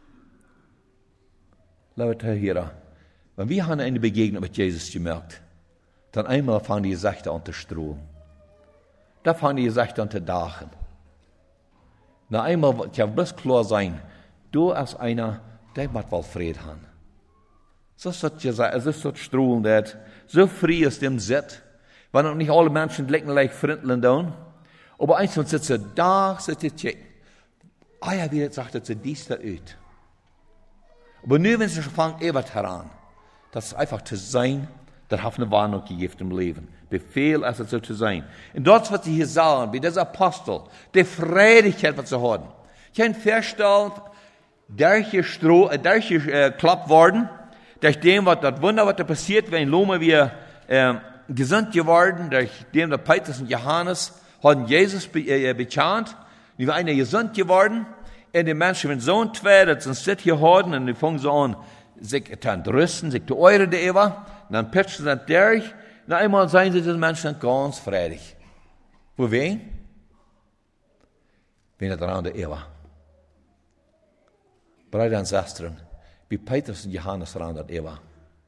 Leute, hier, wenn wir haben eine Begegnung mit Jesus gemerkt, dann einmal fangen die Gesichter an zu strahlen. Da fangen die Gesichter an zu dachen. Na einmal kann bloß klar sein, du als einer, der wird wohl Frieden haben. So ist das gesagt, es ist so strahlen, dat so frei ist dem Sitz, wenn auch nicht alle Menschen blicken gleich freundlich tun, aber eins von sitzen da, sitzen checken. Ah ja, wie sagt das, dies da ut. Aber nur wenn sie schon fangen, ewig heran, das ist einfach zu sein, das hat eine Warnung gegeben im Leben. Befehl, als es so zu sein. Und dort, was sie hier sagen, wie dieser Apostel, die Freudigkeit, was sie haben. Ich kann feststellen, durch Stroh, durch äh, klappt worden, durch dem, was das Wunder, was da passiert, wenn Lome wir äh, gesund geworden, durch dem, der Petrus und Johannes haben Jesus be, äh, bekannt, die waren einer gesund geworden, und die Menschen, wenn so ein zwei, das sind sit hier haben, und die fangen so an, sich zu entrüsten, sich zu euren Eva, und dann pitchen sie durch, und einmal seien sie den Menschen ganz freudig. Für wen? Wenn er daran der Eva. Brüder und Schwestern, wie Petrus und Johannes daran der Eva.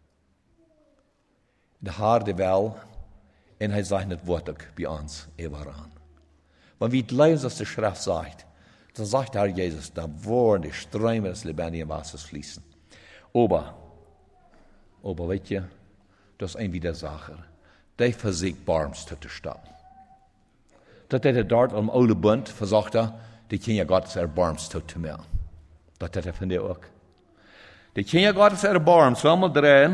Der Herr der Welt, und er sagt nicht wortlich bei uns, Eva ran. Wenn wir lesen, was die Schrift sagt, dann sagt der Herr Jesus, da wollen die Ströme des lebendigen Wassers fließen. Aber, aber weißt ihr, das ist ein Widersacher. Der versucht, Barms zu stoppen. Dat hij dort am oude Bund versucht hat, die Kinder Gottes erbarmst zu tun. Das hat er von dir auch. Die Kinder Gottes erbarmst, wenn wir drehen,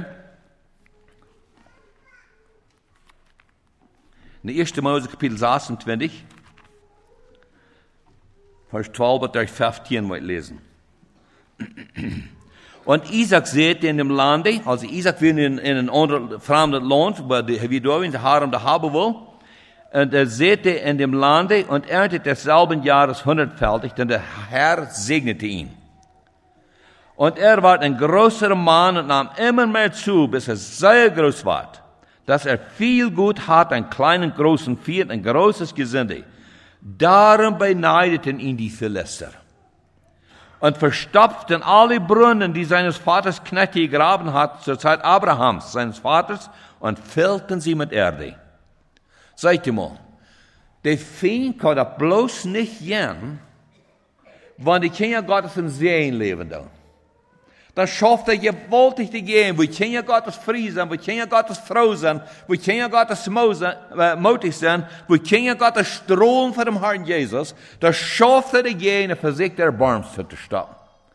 in der ersten Mose Kapitel sechsundzwanzig, Vers zwölf durch fünfzehn wollt lesen. Und Isaac säte in dem Lande, also Isaac will in, in ein anderes fremdes Land, wo wir da in der Harem da haben will, und er säte in dem Lande und erntet desselben Jahres hundertfältig, denn der Herr segnete ihn. Und er war ein größerer Mann und nahm immer mehr zu, bis er sehr groß war, dass er viel Gut hat, einen kleinen, großen Vieh, ein großes Gesinde. Darum beneideten ihn die Philister und verstopften alle Brunnen, die seines Vaters Knechte gegraben hat, zur Zeit Abrahams, seines Vaters, und füllten sie mit Erde. Seht ihr mal, der Feind kann das bloß nicht gehen, wenn die Kinder Gottes im Sehen leben. Dann schafft er gewaltig zu gehen, wo die Kinder Gottes frei sind, wo die Kinder Gottes froh sind, wo die Kinder Gottes mutig sind, wo die Kinder Gottes strahlen vor dem Herrn Jesus. Da schafft er zu gehen und versucht er Barms zu stoppen.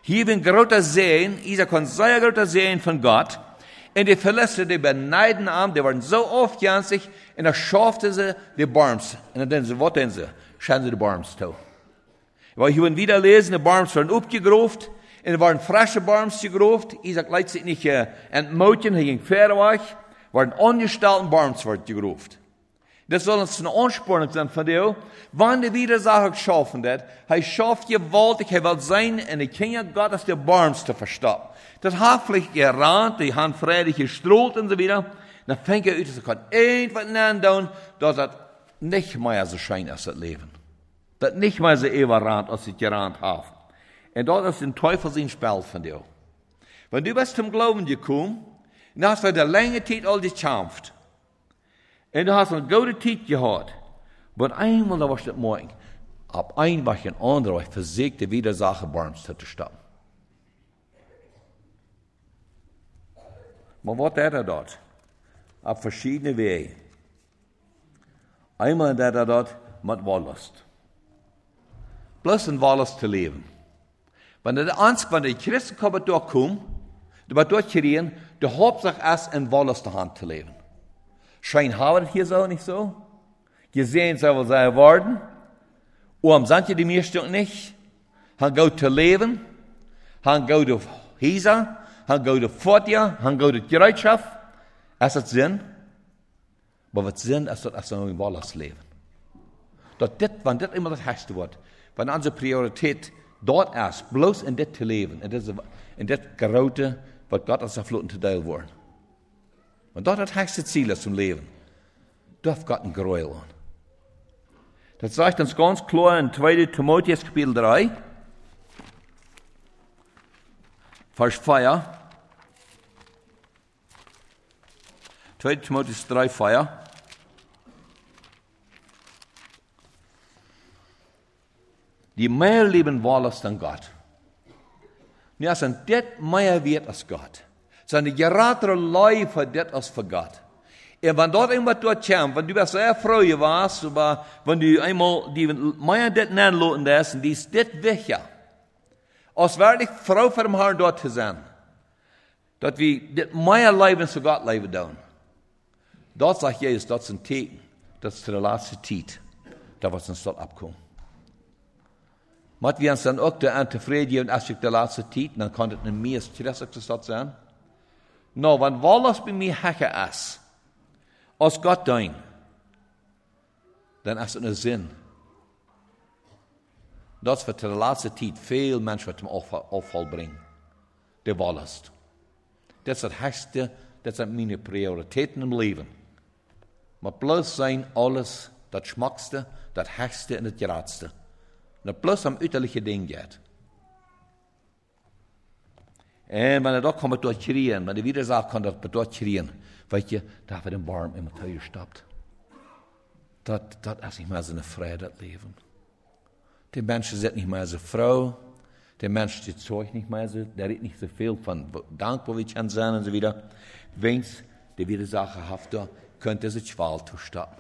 Hier bin großer Sehen, Isa kann sehr großer Sehen von Gott. Und die Philister, die beneiden am, die waren so aufjansig, und da schafften sie die Barms. Und dann denken sie, was denn sie? Schauen sie die Barms zu. Weil hier wieder lesen, die Barms waren aufgegruft, und es waren frische Barms gegruft. Isaac lässt sich nicht äh, entmuten, er ging fair weg, waren angestellten Barms gegruft. Das soll uns eine Anspornung sein von dir. Wenn die Widersacher schaffen das, er schafft gewaltig, er will sein, und die Kinder Gottes die Barms zu verstoppen. Das hat vielleicht gerannt, die haben freudig gestrahlt und so wieder. Dann fängt er an, dass er irgendwas nennen tun, dass das nicht mehr so scheint als das Leben. Das nicht mehr so überrannt, als sie gerannt haben. Und dort ist ein Teufel sein Spiel von dir. Wenn du bist zum Glauben gekommen, dann hast du eine lange Zeit all gekämpft. Und du hast eine gute Zeit gehabt. Aber einmal, da warst du das morgen, ab ein war ein anderer, versuchte Widersacher Barms zu stoppen. Maar wat deed hij dat? Op verschillende wegen. Einmal deed hij dat met wollust. Plus in wollust te leven. Wanneer de angst, wanneer de Christen komen doorkomen, die wat doorgereden, de Hauptsache is in wollust de hand te leven. Schijn hebben het hier zo niet zo. Gesehen zou wel zijn worden. Oom zand je die meestal niet. Han go te leven. Han go de Hisa. Han go de Fortia. Han go de Gereitschaft. Is het zin? Maar wat zin is dat als we in wollust leven. Dat dit, want dit immer das heißte wordt. Want onze prioriteit dort is, bloos in dit te leven. In dit, in dit grote, wat God als afloten te deel wordt. Want dat het heißte Ziel is zum Leben. Darf Gott ein Gräuel an. Das sagt uns ganz klar in zweiter Timotheus Kapitel drei, Vers vier. zweiter Timotheus drei, vier. Die mehr lieben Wollust an Gott. Ja, sind dit mehr wert als Gott. Seine geratere Leib für dit als für Gott. Und wenn dort irgendwas dort kommt, wenn du sehr froh warst, aber wenn du einmal die mehr dit nennen lässt, und die ist dit wichtig, als wirklich froh für den Herrn dort zu sein, dass wir dit mehr Leben zu Gott leben tun. Dort sagt Jesus, das ist ein Teken, das ist der letzte Zeit, da was uns dort abkommen. Mat wir uns dann auch der zufrieden geben, als ich der letzte Zeit, dann kann es nicht mehr stressig dort sein. No, wenn alles bei mir hecke ist, als Gott dein, dann ist es einen Sinn. Das wird der letzte Zeit viel Menschen zum Auffall bringen. Der Wollust. Das ist das Höchste, das sind meine Prioritäten im Leben. Maar bloß sein alles, das Schmackste, das Höchste und das Geradste. Und bloß am uiterliche Ding geht. Und wenn er da kommt, dort kriegen, wenn er wieder sagt, kann er dort kriegen, weißt du, da wird der Baum immer teuer gestoppt. Das, das ist nicht mehr so eine Freude, das Leben. Die Menschen sind nicht mehr so froh, der Mensch die Zeug nicht mehr so, der redet nicht so viel von Dank, wo wir können sein und so wieder. Wenn es die Widersacher haft, könnte sich Schwal zu stoppen.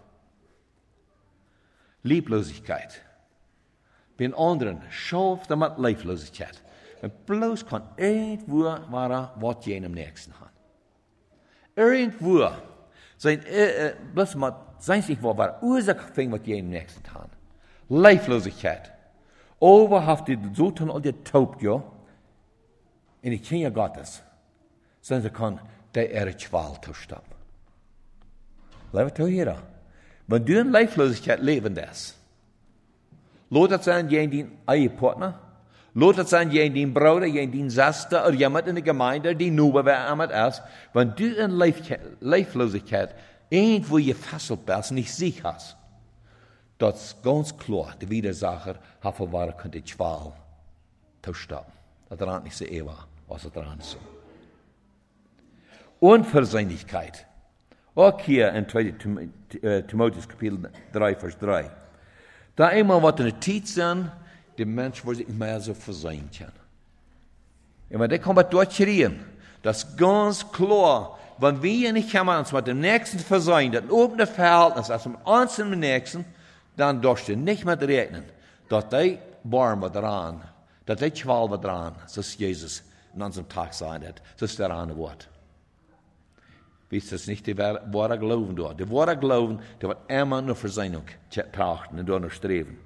Lieblosigkeit. Bei den anderen schafft er mit Lieblosigkeit. Und bloß kann irgendwo war was jenem Nächsten haben. Irgendwo sein, äh, bloß mal, sein sich wo war Ursache fing, was jenem Nächsten haben. Lieblosigkeit. Overhaft die so tun und die taubt, ja, in die Kinder Gottes, sondern sie kann der ihre Schwal zu stoppen. Leute zu hier. Wenn du in Lieblosigkeit leben das, lot het sein, jij die eigen partner, lot het sein, jij die Bruder, jij die Schwester, oder jemand in der Gemeinde, die nur bei einem ist, wenn du in Lieblosigkeit irgendwo gefesselt bist, nicht sicher hast, das ist ganz klar, der Widersacher hat verwahrt, könnte die Schwal zu stoppen. Das ist nicht so ewig, was es dran ist. Unversöhnlichkeit. Auch hier in zweiter Timotheus Kapitel drei, Vers drei. Da einmal wat in de tijd zijn, de mens wordt zich niet meer zo versöhnen kann. Und wenn der kommt dort schreien, das ist ganz klar, wenn wir nicht uns mit dem Nächsten versöhnen, das offene Verhältnis, also mit uns und dem Nächsten, dann darfst du nicht mehr rechnen, dass die Barm dran, Dat ist Qual wat dran, so ist Jesus in unserem Tag sein hat. So ist der eine Wort. Wie ist das nicht die wahre Glauben dort? Die wahre Glauben, der wird immer nur Versöhnung trachten und nur streben.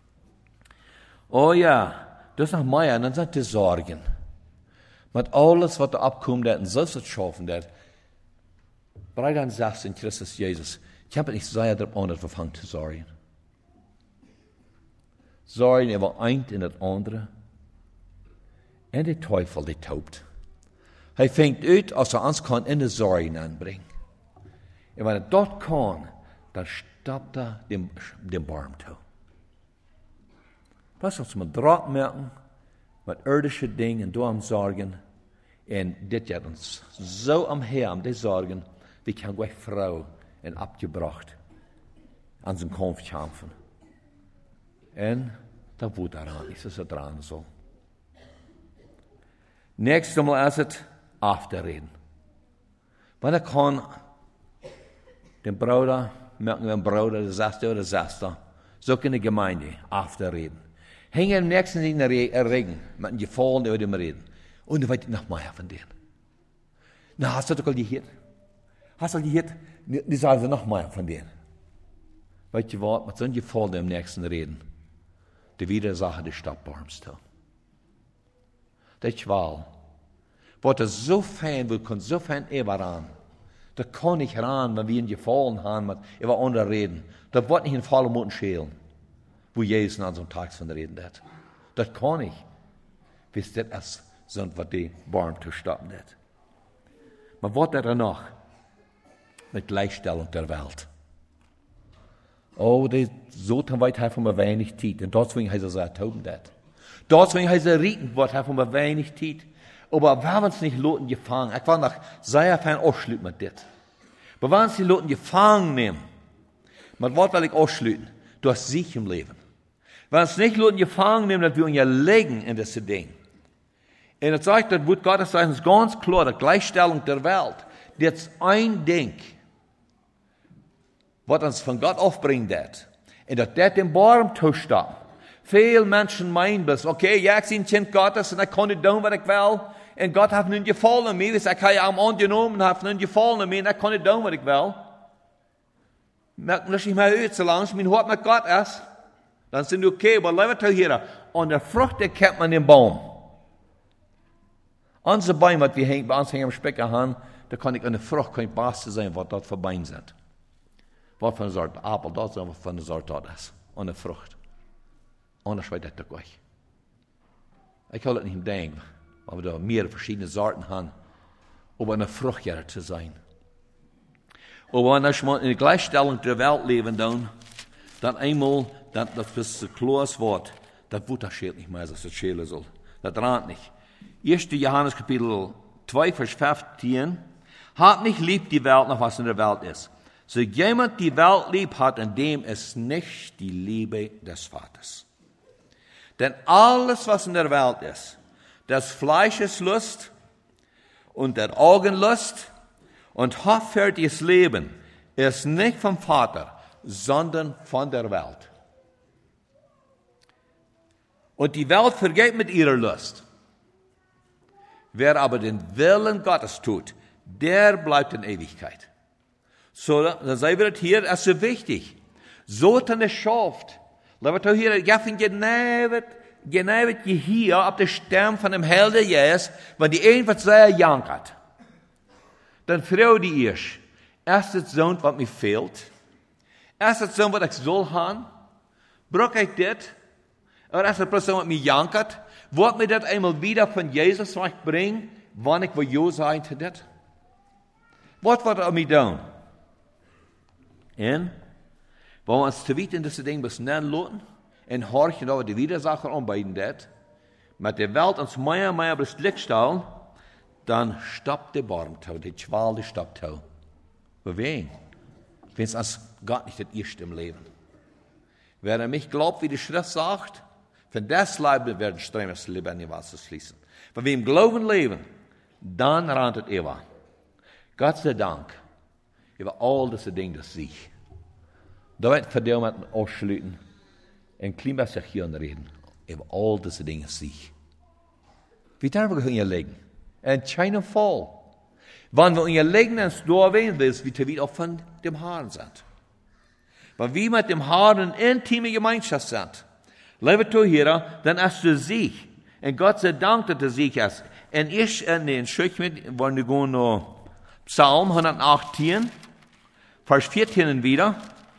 Oh ja, das ist noch mehr, und dann sind die Sorgen. Mit alles, was da abkommt, und selbst das schaffen, das bereit an sagst in Christus Jesus, ich habe nicht sehr darauf an, dass wir fangen zu sorgen. Sorgen über eins in das andere. Und der Teufel, der tobt. Er fängt uit als er uns kann in die Sorgen anbringen. Und wenn er dort kann, dann stoppt er den, den Baum zu. Das ist, was wir drauf merken, mit irdischen Dingen und da am Sorgen. Und das hat uns so am Herrn, die Sorgen, wie kann gleich Frau und abgebracht an seinem Kampf kämpfen. Und da wo daran ist, dass er dran soll. Nächstes Mal ist es Afterreden. Weil er kann den Bruder, merken wir den Bruder, der Saster oder Saster, so in der Gemeinde Afterreden. Hängen am nächsten in der Regen, mit einem Gefallen über dem Reden. Und du weißt noch mehr von denen. Na, hast du doch gehört? Hast du gehört? Die sagen noch mehr von denen. Weißt du was, mit so einem Gefallen im nächsten Reden, die Widersacher des Stadtbaums tun. Das ist Wahl. Was er so fein will, kann so fein ever ran. Da kann ich ran, wenn wir ihn gefallen haben, mit über andere reden. Da wird nicht in vollen Mund schälen, wo Jesus an so einem Tag von reden hat. Das kann ich. Bis das ist, so was die Baum zu stoppen hat. Aber was er noch? Mit Gleichstellung der Welt. Oh, die so weit hat von mir wenig Zeit. Und deswegen heißt er so, toben das. Deswegen heißt er rieten, was hat von mir wenig Zeit. Aber wir haben uns nicht Loten gefangen. Ich war noch sehr fein ausschlüten mit das. Aber wir haben uns die Loten gefangen nehmen. Mit was will ich ausschlüten? Du hast Sieg im Leben. Wir haben uns nicht Loten gefangen nehmen, dass wir uns ja legen in das Ding. Und das sagt, das wird Gottes sagen, ist ganz klar, die Gleichstellung der Welt. Das ist ein Ding, was uns von Gott aufbringt. Das. Und dass das den Baum zustammt. Viele Menschen meinen das, okay, ja, ich bin ein Kind Gottes und ich kann nicht tun, was ich will. Und Gott hat nun gefallen an mir. Ich habe ihn angenommen und hat nun gefallen an mir und ich kann nicht tun, was ich will. Merken das nicht mehr aus, solange mein Hort mit Gott ist. Dann sind wir okay, aber leute hier, an der Frucht erkennt man den Baum. Unsere Bäume, die wir bei uns hängen am Specker haben, da kann ich an der Frucht kein Baste sein, was dort für Beine sind. Was für eine Sorte Apfel dort ist, was für eine Sorte dort ist. An der Frucht. Anders weiß ich das gleich. Ich kann das nicht denken, weil wir da mehrere verschiedene Sorten haben, um eine Fruchtjäger zu sein. Aber wenn wir in der Gleichstellung der Welt leben, dann, dann einmal, dann, das ist ein klares Wort, das wird das schält nicht mehr, dass das schälen soll. Das rahnt nicht. erster Johannes Kapitel zwei, Vers fünfzehn. Habt nicht lieb die Welt, noch was in der Welt ist. So jemand die Welt lieb hat, in dem ist nicht die Liebe des Vaters. Denn alles, was in der Welt ist, das Fleisches Lust und der Augenlust und hoffärtiges Leben, ist nicht vom Vater, sondern von der Welt. Und die Welt vergeht mit ihrer Lust. Wer aber den Willen Gottes tut, der bleibt in Ewigkeit. So, dann sei wir hier, das ist so wichtig. So hat er schafft. Leute hier, ich finde genau, genau hier auf der Stirn von dem Helden Jesus, wenn die irgendwas sehr jankert. Dann frau die erst, ist das so, was mir fehlt? Ist das so, was ich soll haben? Brauche ich das? Oder ist das so, was mir jankert? Wollt mir das einmal wieder von Jesus bringen, wann ich will ja sein zu das? Was wird er mir tun? Und, wenn wir uns zu weit in das Ding bis nennen lassen, und horchen, dass wir die Widersacher anbeiden das, mit der Welt uns mehr und mehr bis Licht stellen, dann stoppt der Baumtau, die Schwal, die stoppt tau. Für wen? Wenn es uns Gott nicht das erste im Leben. Wer an mich glaubt, wie die Schrift sagt, von das Leben werden Ströme des lebendigen Wassers fließen. Wenn wir im Glauben leben, dann rantet Eva. Gott sei Dank, über all diese Dinge, das sich. Da wird von dem ausschließen, ein Klima sich hier reden. über all diese Dinge sich. Wie darüber können wir legen? In keinem Fall. Wenn wir in ihr legen, ins Dorf wehen willst, wie wir auch von dem Herrn sind. Wenn wir mit dem Herrn in intime Gemeinschaft sind, liebe Zuhörer, dann hast du Sieg. Und Gott sei Dank, dass du Sieg hast. Und ich, in den Stück mit, wollen wir gehen noch Psalm hundertachtzehn, Vers vierzehn wieder.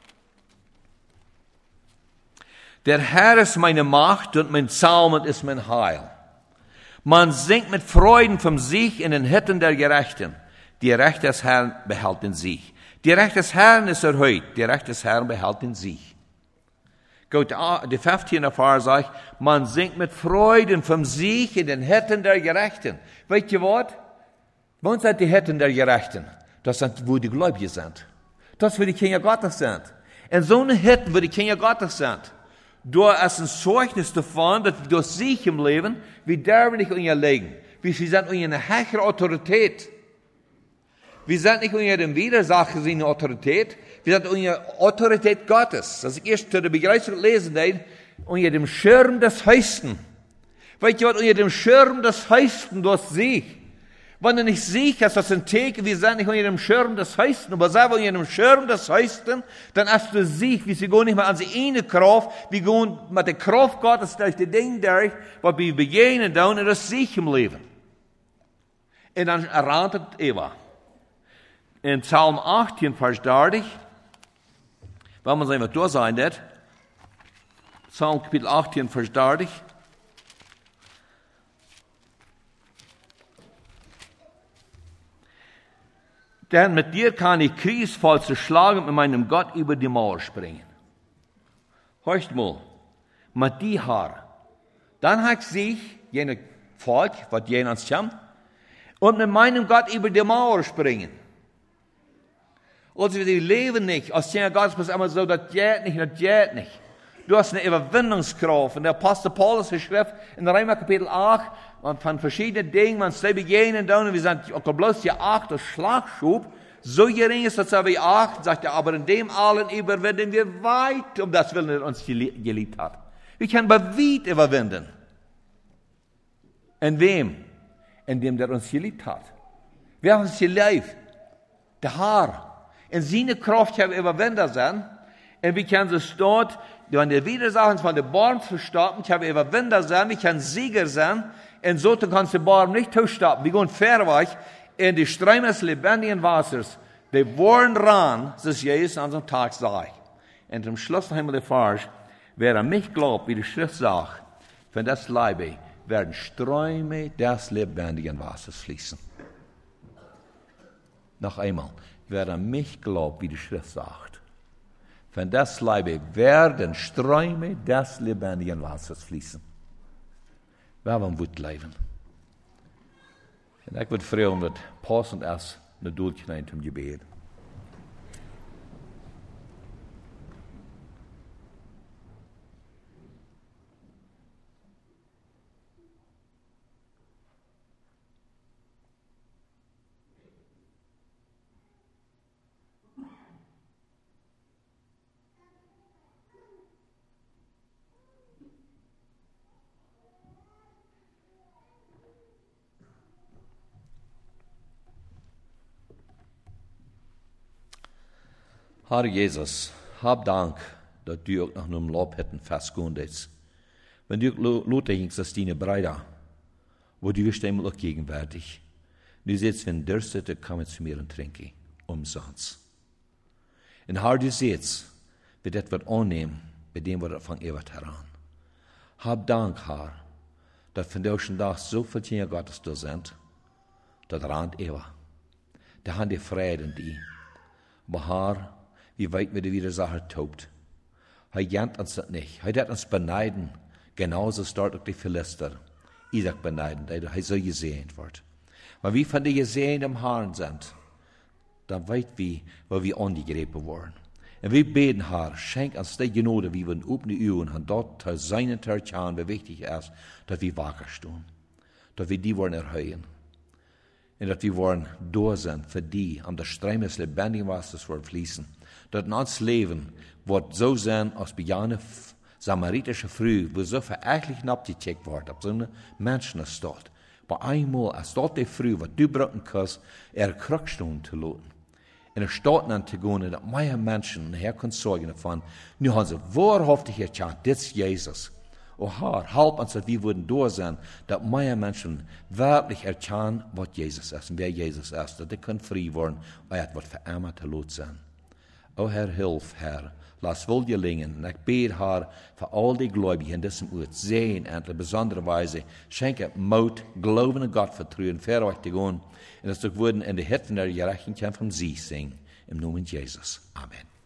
Der Herr ist meine Macht und mein Psalm ist mein Heil. Man singt mit Freuden vom Sieg in den Hütten der Gerechten. Die Rechte des Herrn behält den Sieg. Die Rechte des Herrn ist erhöht. Die Rechte des Herrn behält den Sieg. Gut, die fünfzehnte Vers sagt, man singt mit Freuden vom Sieg in den Hütten der Gerechten. Weißt ihr was? Wo sind die Hütten der Gerechten? Das sind, wo die Gläubigen sind. Das, wo die Kinder Gottes sind. In so einer Hütten, wo die Kinder Gottes sind. Du hast ein Zeugnis davon, dass durch Sieg im Leben, wir dürfen nicht unter legen. Wir sind unter einer höheren Autorität. Wir sind nicht unter dem Widersacher seiner Autorität. Wir sind unter der Autorität Gottes. Das ist erst zu der Begeisterung lesen, unter dem Schirm des Höchsten. Weißt du was, unter dem Schirm des Höchsten durch Sieg. Wenn du nicht Sieg hast, das sind Theke, wir sind nicht unter dem Schirm des Höchsten, aber selber unter dem Schirm des Höchsten, dann hast du Sieg, wie sie gehen nicht mehr an die eine Kraft, wir gehen mit der Kraft Gottes durch die Dinge durch, was wir begegnen, dann ist Sieg im Leben. Und dann erratet Eva. In Psalm achtzehn, Vers dreißig, wenn man es einfach durch sein wird, Psalm Kapitel achtzehn, Vers dreißig, denn mit dir kann ich Kriegsfall zerschlagen und mit meinem Gott über die Mauer springen. Hörst mal, mit die Haar, dann hat sich jene Volk, was jenans kommt, und mit meinem Gott über die Mauer springen. Also wir leben nicht, als Kinder Gottes bist immer so, das geht nicht, das geht nicht. Du hast eine Überwindungskraft. Und der Apostel Paulus geschrieben in Römer Kapitel acht, und von verschiedenen Dingen, man sie begegnen, und wir sind auch bloß die acht, das Schlagschub, so gering ist, dass wir acht, sagt er, aber in dem allen überwinden wir weit, um das Willen, der uns geliebt hat. Wir können bei weit überwinden. In wem? In dem, der uns geliebt hat. Wir haben uns geliebt. Der Herr. In seine Kraft können wir Überwinder sein. Und wir können es dort, wenn der Widersacher von der Born verstoppen, können wir Überwinder sein, wir können Sieger sein. Und so kannst du die Born nicht stoppen. Wir gehen fairweg in die Ströme des lebendigen Wassers. Wir wollen ran, dass Jesus an so einem Tag sagt. Und zum Schluss noch einmal der Vers, wer an mich glaubt, wie die Schrift sagt, von das Leibe werden Ströme des lebendigen Wassers fließen. Noch einmal. Wer an mich glaubt, wie die Schrift sagt, von das Leibe werden Ströme des lebendigen Wassers fließen. Wir wollen gut leben. Und ich würde fragen, dass passend ist, eine Durchknallen zum Gebet. Herr Jesus, hab Dank, dass du auch nach einem Lobhütten festgehend ist. Wenn du Lothar hingst, dass deine Brüder, wo du bist immer auch gegenwärtig. Du siehst, wenn dürstet, komm zu mir und trinke, umsonst. Und Herr, du siehst, wie das wird annehmen, bei dem, was von ewig heran. Hab Dank, Herr, dass von dir schon da so viele Kinder Gottes da sind, das rand ewig. Da haben die Freude in die. Aber Herr, wie weit mir die Widersacher tobt. Er jant uns das nicht. Er hat uns beneiden. Genauso ist dort auch die Philister. Isaac beneiden, er so gesehen wird. Wenn wir von dir gesehen im Herrn sind, dann weit wir, wo wir angegriffen worden. Und wir beten, Herr, schenk uns die Gnade, wie wir in offene Augen haben, dort zu seinen Tertian, wie wichtig ist, dass wir wacker stehen. Dass wir die wollen erhöhen. Und dass wir wollen da sein für die, an der Ströme des lebendigen Wassers wollen fließen. Dat in ons leven wordt zo zijn als bejane samaritische Frau, wo so verächtlich abgecheckt wordt op zo'n mensen staat. Maar eenmaal, als dat die Frau, wat du broken kannst, er krukstoon te laten. En er staat aan te gaan, dat meer mensen her kunnen zorgen van, nu hebben ze waarhaftig erkend, dit is Jezus. O Herr, help ons dat we worden door zijn, dat meer mensen werkelijk erkennen wat Jezus is, en wer Jezus is, dat die kunnen vrij worden, en het wordt voor immer te laat zijn. O Herr, hilf, Herr. Lass wohl gelingen. Und ich bete, Herr, für all die Gläubigen in diesem Ort sehen, und in besonderer Weise schenke Mut, Glauben an Gott vertrauen, für euch zu gehen, und dass wir in der Hütte der Gerechtigkeit von Sie singen. Im Namen Jesus. Amen.